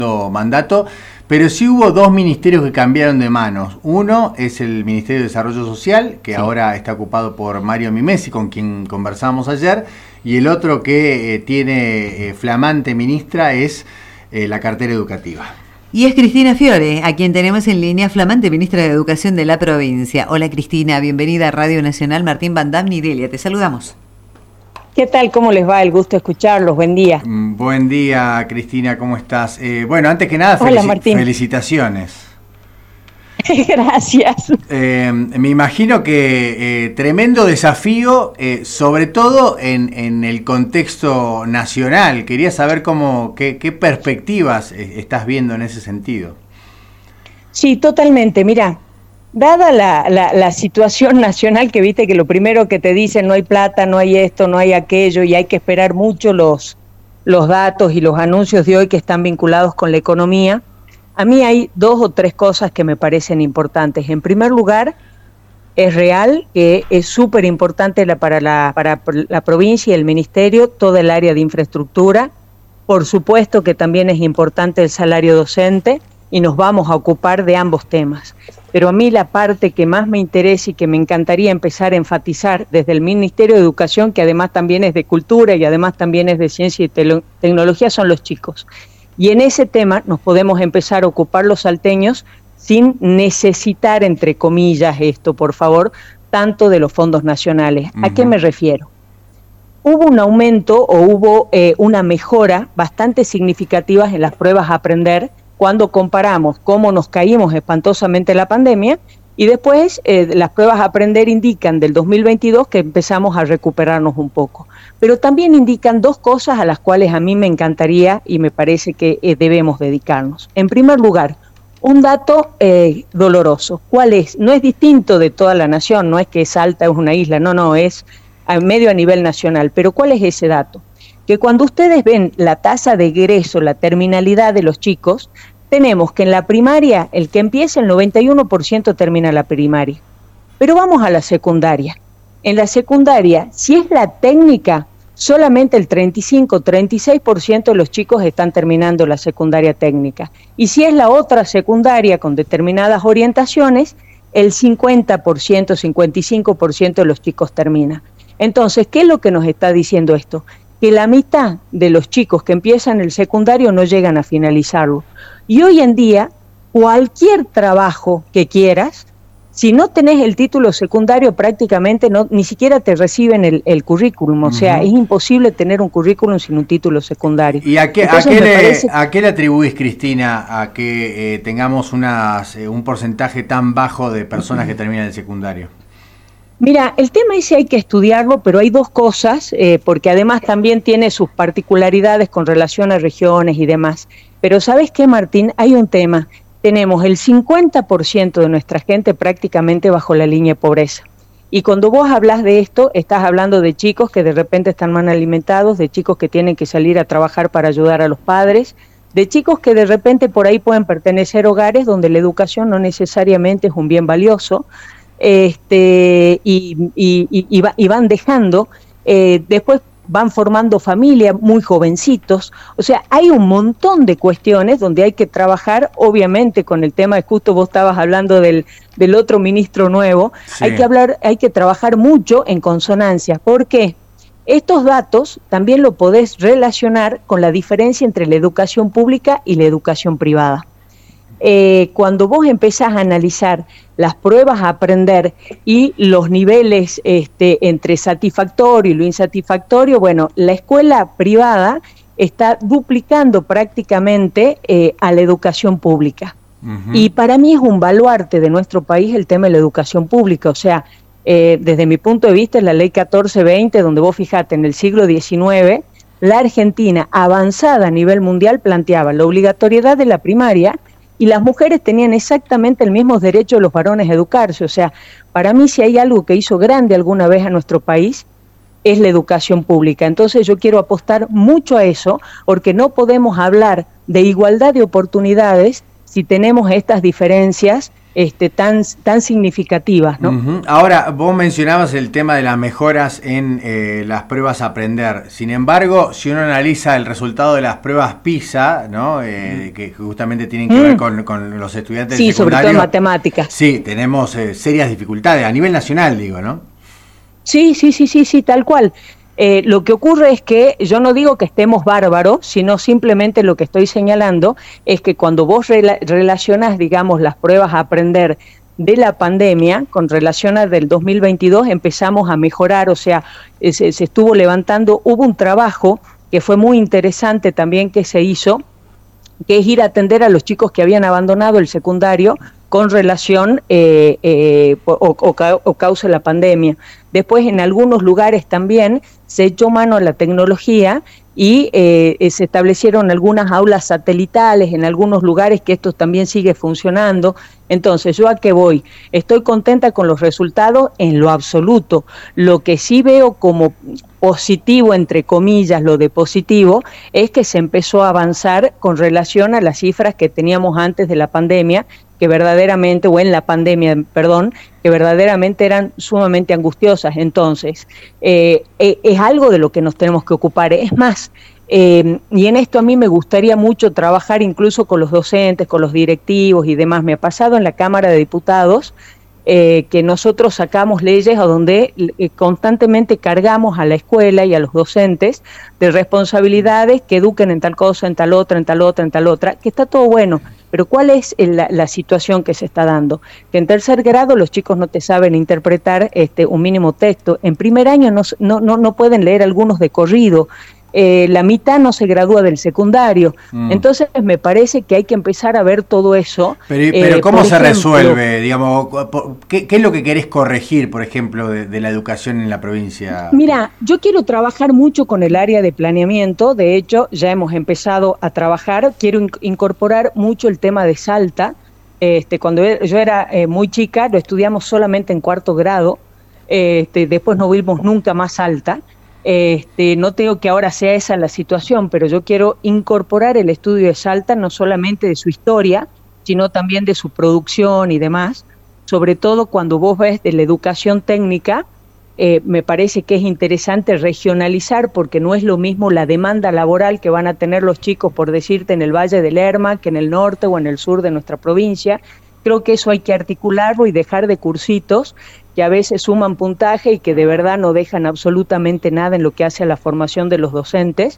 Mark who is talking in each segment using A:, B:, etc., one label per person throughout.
A: mandato, pero sí hubo dos ministerios que cambiaron de manos. Uno es el Ministerio de Desarrollo Social, que ahora está ocupado por Mario Mimesi, con quien conversamos ayer, y el otro que tiene flamante ministra es la cartera educativa.
B: Y es Cristina Fiore, a quien tenemos en línea, flamante ministra de Educación de la provincia. Hola Cristina, bienvenida a Radio Nacional. Martín Van Damme y Delia, te saludamos.
C: ¿Qué tal? ¿Cómo les va? El gusto de escucharlos. Buen día.
A: Buen día, Cristina, ¿cómo estás? Bueno, antes que nada,
C: hola, Martín.
A: Felicitaciones.
C: Gracias.
A: Me imagino que tremendo desafío, sobre todo en el contexto nacional. Quería saber qué perspectivas estás viendo en ese sentido.
C: Sí, totalmente. Mira, dada la situación nacional, que viste que lo primero que te dicen, no hay plata, no hay esto, no hay aquello, y hay que esperar mucho los datos y los anuncios de hoy que están vinculados con la economía, a mí hay dos o tres cosas que me parecen importantes. En primer lugar, es real que es súper importante para la provincia y el ministerio toda el área de infraestructura. Por supuesto que también es importante el salario docente y nos vamos a ocupar de ambos temas. Pero a mí la parte que más me interesa y que me encantaría empezar a enfatizar desde el Ministerio de Educación, que además también es de Cultura y además también es de Ciencia y Tecnología, son los chicos. Y en ese tema nos podemos empezar a ocupar los salteños sin necesitar, entre comillas, esto, por favor, tanto de los fondos nacionales. ¿A qué me refiero? Hubo un aumento o hubo una mejora bastante significativa en las pruebas a aprender cuando comparamos cómo nos caímos espantosamente en la pandemia y después las pruebas a aprender indican del 2022 que empezamos a recuperarnos un poco. Pero también indican dos cosas a las cuales a mí me encantaría y me parece que debemos dedicarnos. En primer lugar, un dato doloroso. ¿Cuál es? No es distinto de toda la nación, no es que Salta es una isla, no, es medio a nivel nacional. Pero ¿cuál es ese dato? Que cuando ustedes ven la tasa de egreso, la terminalidad de los chicos, tenemos que en la primaria, el que empieza el 91% termina la primaria. Pero vamos a la secundaria. En la secundaria, si es la técnica, solamente el 35-36% de los chicos están terminando la secundaria técnica. Y si es la otra secundaria con determinadas orientaciones, el 50%, 55% de los chicos termina. Entonces, ¿qué es lo que nos está diciendo esto? Que la mitad de los chicos que empiezan el secundario no llegan a finalizarlo. Y hoy en día, cualquier trabajo que quieras, si no tenés el título secundario, prácticamente ni siquiera te reciben el currículum. O sea, es imposible tener un currículum sin un título secundario.
A: ¿Y a qué le atribuís, Cristina, a que tengamos un porcentaje tan bajo de personas que terminan el secundario?
C: Mira, el tema ese hay que estudiarlo, pero hay dos cosas, porque además también tiene sus particularidades con relación a regiones y demás. Pero ¿sabes qué, Martín? Hay un tema. Tenemos el 50% de nuestra gente prácticamente bajo la línea de pobreza. Y cuando vos hablas de esto, estás hablando de chicos que de repente están mal alimentados, de chicos que tienen que salir a trabajar para ayudar a los padres, de chicos que de repente por ahí pueden pertenecer a hogares donde la educación no necesariamente es un bien valioso, y van dejando, después van formando familia muy jovencitos. O sea, hay un montón de cuestiones donde hay que trabajar, obviamente con el tema de justo vos estabas hablando del otro ministro nuevo, sí. Hay que trabajar mucho en consonancia. ¿Por qué? Estos datos también lo podés relacionar con la diferencia entre la educación pública y la educación privada. Cuando vos empezás a analizar las pruebas a aprender y los niveles entre satisfactorio y lo insatisfactorio, bueno, la escuela privada está duplicando prácticamente a la educación pública. Y para mí es un baluarte de nuestro país el tema de la educación pública. O sea, desde mi punto de vista es la ley 1420, donde vos fijate, en el siglo XIX, la Argentina avanzada a nivel mundial planteaba la obligatoriedad de la primaria y las mujeres tenían exactamente el mismo derecho de los varones a educarse. O sea, para mí si hay algo que hizo grande alguna vez a nuestro país, es la educación pública. Entonces yo quiero apostar mucho a eso, porque no podemos hablar de igualdad de oportunidades si tenemos estas diferencias tan significativas, ¿no?
A: Uh-huh. Ahora, vos mencionabas el tema de las mejoras en las pruebas a aprender. Sin embargo, si uno analiza el resultado de las pruebas PISA, ¿no? Que justamente tienen que ver con los estudiantes del secundario. Sí,
C: sobre todo en matemáticas.
A: Sí, tenemos serias dificultades, a nivel nacional, digo, ¿no?
C: Sí, tal cual. Lo que ocurre es que yo no digo que estemos bárbaros, sino simplemente lo que estoy señalando es que cuando vos relacionas, digamos, las pruebas a aprender de la pandemia con relación al del 2022, empezamos a mejorar, o sea, se estuvo levantando, hubo un trabajo que fue muy interesante también que se hizo, que es ir a atender a los chicos que habían abandonado el secundario con relación o causa de la pandemia. Después, en algunos lugares también se echó mano a la tecnología y se establecieron algunas aulas satelitales en algunos lugares, que esto también sigue funcionando. Entonces, ¿yo a qué voy? Estoy contenta con los resultados en lo absoluto. Lo que sí veo como positivo, entre comillas, lo de positivo, es que se empezó a avanzar con relación a las cifras que teníamos antes de la pandemia, que verdaderamente, o en la pandemia, perdón, que verdaderamente eran sumamente angustiosas. Entonces, es algo de lo que nos tenemos que ocupar. Es más, y en esto a mí me gustaría mucho trabajar incluso con los docentes, con los directivos y demás. Me ha pasado en la Cámara de Diputados que nosotros sacamos leyes a donde constantemente cargamos a la escuela y a los docentes de responsabilidades, que eduquen en tal cosa, en tal otra, en tal otra, en tal otra, que está todo bueno, pero ¿cuál es la situación que se está dando? Que en tercer grado los chicos no te saben interpretar un mínimo texto, en primer año no pueden leer algunos de corrido, la mitad no se gradúa del secundario. Entonces me parece que hay que empezar a ver todo eso.
A: Pero ¿cómo se resuelve? Digamos, ¿qué es lo que querés corregir, por ejemplo, de la educación en la provincia?
C: Mira, yo quiero trabajar mucho con el área de planeamiento. De hecho, ya hemos empezado a trabajar. Quiero incorporar mucho el tema de Salta. Cuando yo era muy chica, lo estudiamos solamente en cuarto grado. Después no vimos nunca más Salta. No tengo que ahora sea esa la situación, pero yo quiero incorporar el estudio de Salta, no solamente de su historia, sino también de su producción y demás. Sobre todo cuando vos ves de la educación técnica, me parece que es interesante regionalizar, porque no es lo mismo la demanda laboral que van a tener los chicos, por decirte, en el Valle del Lerma, que en el norte o en el sur de nuestra provincia. Creo que eso hay que articularlo y dejar de cursitos que a veces suman puntaje y que de verdad no dejan absolutamente nada en lo que hace a la formación de los docentes.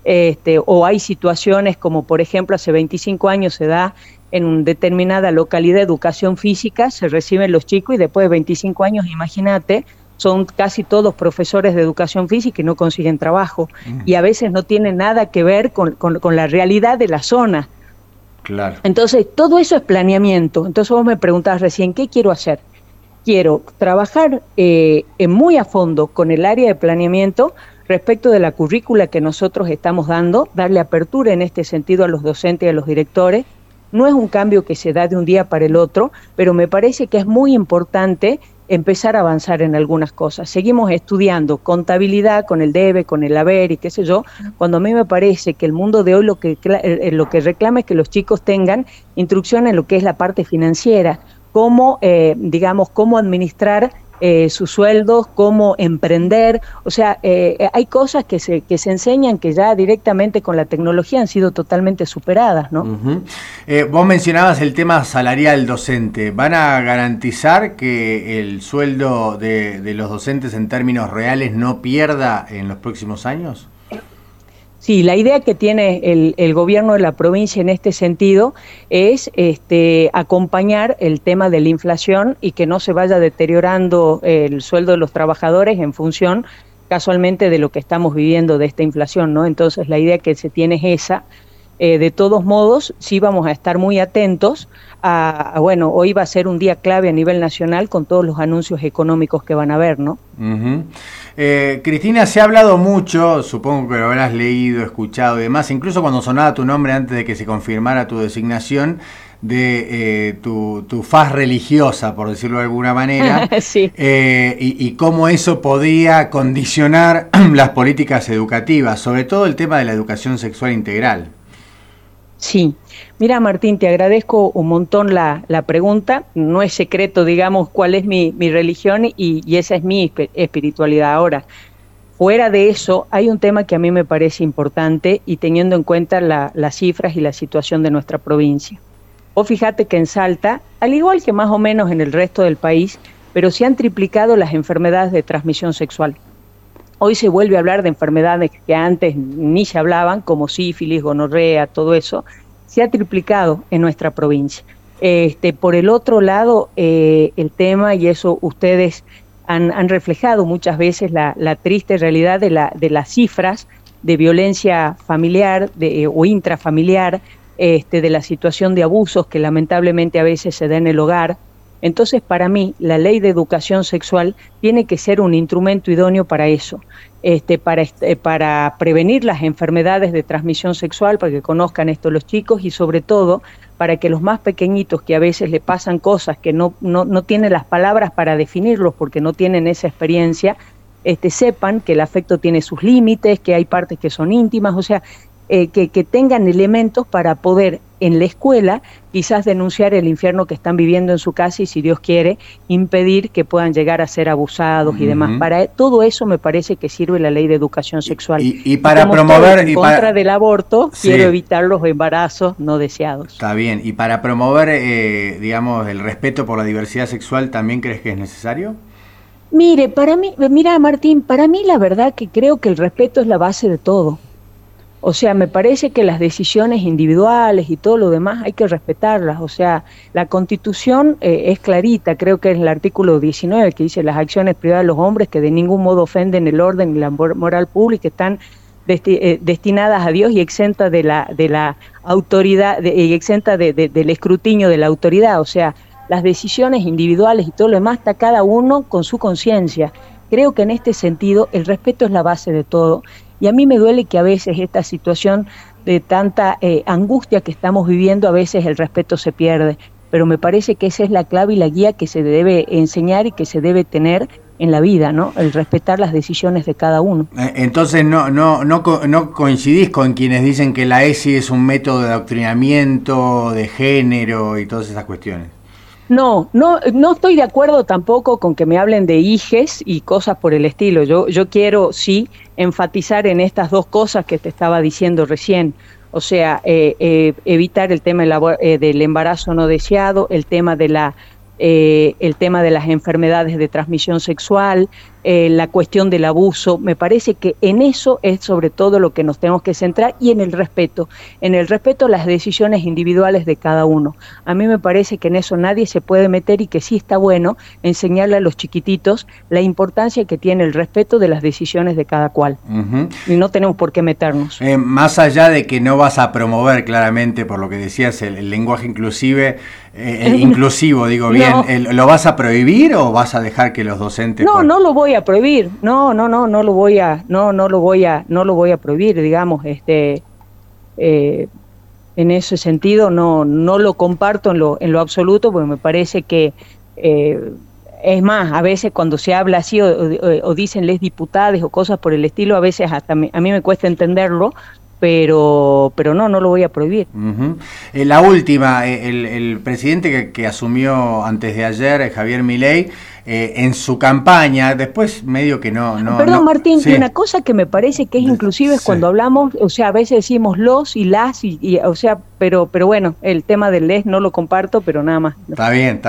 C: O hay situaciones como, por ejemplo, hace 25 años se da en una determinada localidad educación física, se reciben los chicos y después de 25 años, imagínate, son casi todos profesores de educación física y no consiguen trabajo. Y a veces no tiene nada que ver con la realidad de la zona.
A: Claro.
C: Entonces, todo eso es planeamiento. Entonces vos me preguntabas recién, ¿qué quiero hacer? Quiero trabajar muy a fondo con el área de planeamiento respecto de la currícula que nosotros estamos dando, darle apertura en este sentido a los docentes y a los directores. No es un cambio que se da de un día para el otro, pero me parece que es muy importante empezar a avanzar en algunas cosas. Seguimos estudiando contabilidad con el debe, con el haber y qué sé yo, cuando a mí me parece que el mundo de hoy lo que reclama es que los chicos tengan instrucción en lo que es la parte financiera, cómo administrar sus sueldos, cómo emprender. O sea, hay cosas que se enseñan que ya directamente con la tecnología han sido totalmente superadas, ¿no?
A: Uh-huh. Vos mencionabas el tema salarial docente. ¿Van a garantizar que el sueldo de los docentes en términos reales no pierda en los próximos años?
C: Sí, la idea que tiene el gobierno de la provincia en este sentido es acompañar el tema de la inflación y que no se vaya deteriorando el sueldo de los trabajadores en función casualmente de lo que estamos viviendo de esta inflación, ¿no? Entonces la idea que se tiene es esa. De todos modos, sí vamos a estar muy atentos bueno, hoy va a ser un día clave a nivel nacional con todos los anuncios económicos que van a haber, ¿no?
A: Uh-huh. Cristina, se ha hablado mucho, supongo que lo habrás leído, escuchado y demás, incluso cuando sonaba tu nombre antes de que se confirmara tu designación, de tu faz religiosa, por decirlo de alguna manera,
C: sí.
A: Y cómo eso podría condicionar las políticas educativas, sobre todo el tema de la educación sexual integral.
C: Sí, mira Martín, te agradezco un montón la pregunta. No es secreto, digamos, cuál es mi religión y esa es mi espiritualidad. Ahora, fuera de eso, hay un tema que a mí me parece importante y teniendo en cuenta las cifras y la situación de nuestra provincia. Vos fíjate que en Salta, al igual que más o menos en el resto del país, pero se han triplicado las enfermedades de transmisión sexual. Hoy se vuelve a hablar de enfermedades que antes ni se hablaban, como sífilis, gonorrea, todo eso, se ha triplicado en nuestra provincia. Por el otro lado, el tema, y eso ustedes han reflejado muchas veces la triste realidad de las cifras de violencia familiar o intrafamiliar, de la situación de abusos que lamentablemente a veces se da en el hogar. Entonces, para mí, la ley de educación sexual tiene que ser un instrumento idóneo para eso, para prevenir las enfermedades de transmisión sexual, para que conozcan esto los chicos y sobre todo para que los más pequeñitos que a veces le pasan cosas que no tienen las palabras para definirlos porque no tienen esa experiencia, sepan que el afecto tiene sus límites, que hay partes que son íntimas, o sea, que tengan elementos para poder en la escuela quizás denunciar el infierno que están viviendo en su casa y si Dios quiere impedir que puedan llegar a ser abusados y demás. Para todo eso me parece que sirve la ley de educación sexual.
A: Y para promover...
C: En contra del aborto, sí, quiero evitar los embarazos no deseados.
A: Está bien. ¿Y para promover, digamos, el respeto por la diversidad sexual también crees que es necesario?
C: Mire, mira Martín, para mí la verdad que creo que el respeto es la base de todo. O sea, me parece que las decisiones individuales y todo lo demás hay que respetarlas. O sea, la Constitución es clarita, creo que es el artículo 19 que dice las acciones privadas de los hombres que de ningún modo ofenden el orden y la moral pública están destinadas a Dios y exentas de la autoridad, y exentas del escrutinio de la autoridad. O sea, las decisiones individuales y todo lo demás está cada uno con su conciencia. Creo que en este sentido el respeto es la base de todo. Y a mí me duele que a veces esta situación de tanta angustia que estamos viviendo, a veces el respeto se pierde. Pero me parece que esa es la clave y la guía que se debe enseñar y que se debe tener en la vida, ¿no? El respetar las decisiones de cada uno.
A: Entonces no coincidís con quienes dicen que la ESI es un método de adoctrinamiento de género y todas esas cuestiones.
C: No estoy de acuerdo tampoco con que me hablen de hijes y cosas por el estilo. Yo quiero, sí, enfatizar en estas dos cosas que te estaba diciendo recién. O sea, evitar el tema del embarazo no deseado, el tema de las enfermedades de transmisión sexual, la cuestión del abuso. Me parece que en eso es sobre todo lo que nos tenemos que centrar y en el respeto a las decisiones individuales de cada uno. A mí me parece que en eso nadie se puede meter y que sí está bueno enseñarle a los chiquititos la importancia que tiene el respeto de las decisiones de cada cual. Y no tenemos por qué meternos.
A: Más allá de que no vas a promover claramente, por lo que decías, el lenguaje inclusivo, digo bien, no. ¿Lo vas a prohibir o vas a dejar que los docentes...
C: No lo voy a prohibir, no lo voy a prohibir, digamos, en ese sentido no lo comparto en lo absoluto, porque me parece que es más, a veces cuando se habla así o dicen les diputadas o cosas por el estilo, a veces hasta a mí me cuesta entenderlo, pero no lo voy a prohibir.
A: La última, el presidente que asumió antes de ayer, Javier Milei, en su campaña, después medio que no...
C: Perdón, Martín, sí. Una cosa que me parece que es inclusive es cuando hablamos, o sea, a veces decimos los y las, o sea, pero bueno, el tema del les no lo comparto, pero nada más.
A: Está bien.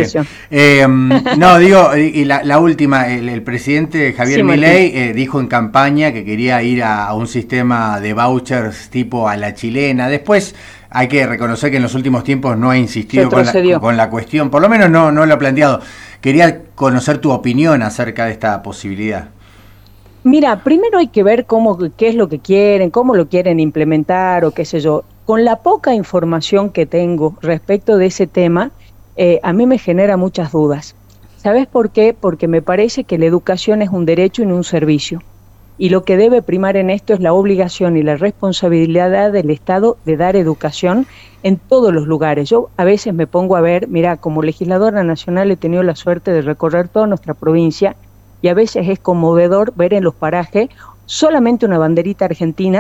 A: No, digo, y la última, el presidente Javier Milei dijo en campaña que quería ir a un sistema de vouchers tipo a la chilena. Después hay que reconocer que en los últimos tiempos no ha insistido con la cuestión, por lo menos no lo ha planteado. Quería conocer tu opinión acerca de esta posibilidad.
C: Mira, primero hay que ver qué es lo que quieren, cómo lo quieren implementar o qué sé yo. Con la poca información que tengo respecto de ese tema, a mí me genera muchas dudas. ¿Sabes por qué? Porque me parece que la educación es un derecho y no un servicio. Y lo que debe primar en esto es la obligación y la responsabilidad del Estado de dar educación en todos los lugares. Yo a veces me pongo a ver, mira, como legisladora nacional he tenido la suerte de recorrer toda nuestra provincia y a veces es conmovedor ver en los parajes solamente una banderita argentina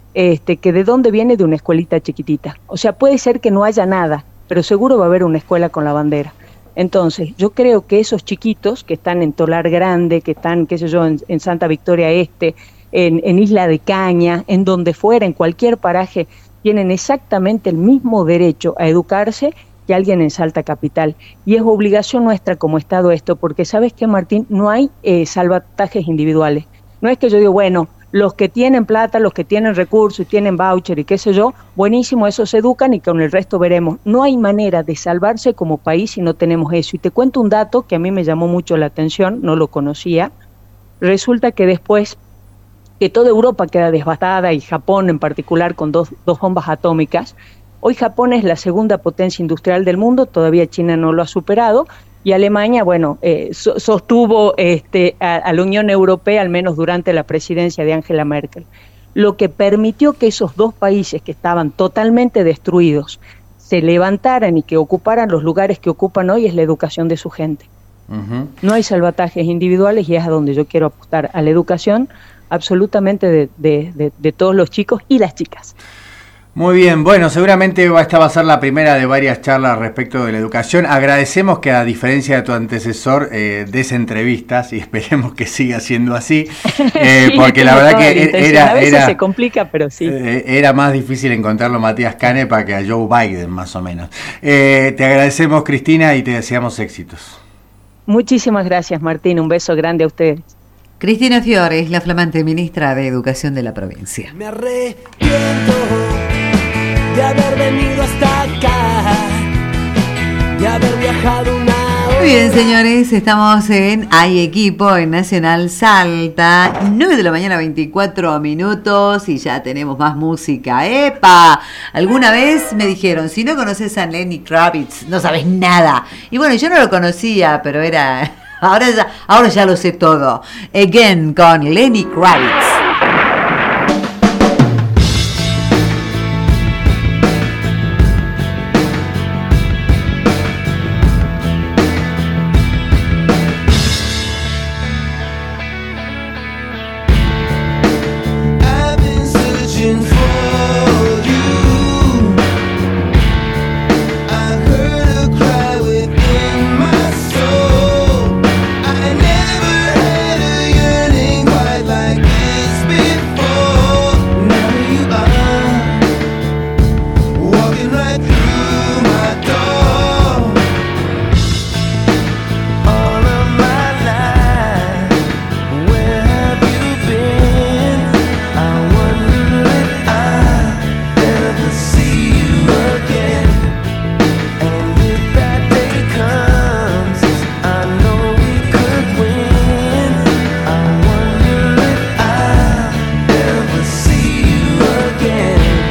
C: que de dónde viene, de una escuelita chiquitita. O sea, puede ser que no haya nada, pero seguro va a haber una escuela con la bandera. Entonces, yo creo que esos chiquitos que están en Tolar Grande, que están, qué sé yo, en Santa Victoria Este, en Isla de Caña, en donde fuera, en cualquier paraje, tienen exactamente el mismo derecho a educarse que alguien en Salta Capital. Y es obligación nuestra como Estado esto, porque ¿sabes qué, Martín? No hay salvatajes individuales. No es que yo digo, bueno, los que tienen plata, los que tienen recursos y tienen voucher y qué sé yo, buenísimo, esos se educan y con el resto veremos. No hay manera de salvarse como país si no tenemos eso. Y te cuento un dato que a mí me llamó mucho la atención, no lo conocía. Resulta que después que toda Europa queda devastada y Japón en particular con dos bombas atómicas, hoy Japón es la segunda potencia industrial del mundo, todavía China no lo ha superado, y Alemania, bueno, sostuvo a la Unión Europea, al menos durante la presidencia de Angela Merkel. Lo que permitió que esos dos países que estaban totalmente destruidos se levantaran y que ocuparan los lugares que ocupan hoy es la educación de su gente. Uh-huh. No hay salvatajes individuales y es a donde yo quiero apostar, a la educación absolutamente de todos los chicos y las chicas.
A: Muy bien, bueno, seguramente esta va a ser la primera de varias charlas respecto de la educación. Agradecemos que, a diferencia de tu antecesor, des entrevistas y esperemos que siga siendo así, porque la verdad que
C: a veces se complica, pero sí.
A: Era más difícil encontrarlo Matías Canepa que a Joe Biden, más o menos. Te agradecemos, Cristina, y te deseamos éxitos.
C: Muchísimas gracias, Martín. Un beso grande a ustedes.
B: Cristina Fiore es la flamante ministra de Educación de la provincia.
D: Me arrepiento de haber venido hasta acá, de haber viajado una hora.
B: Muy bien, señores, estamos en Hay Equipo, en Nacional Salta, 9 de la mañana, 24 minutos, y ya tenemos más música. ¡Epa! Alguna vez me dijeron, si no conoces a Lenny Kravitz, no sabes nada. Y bueno, yo no lo conocía, pero era... Ahora ya lo sé todo. Again con Lenny Kravitz.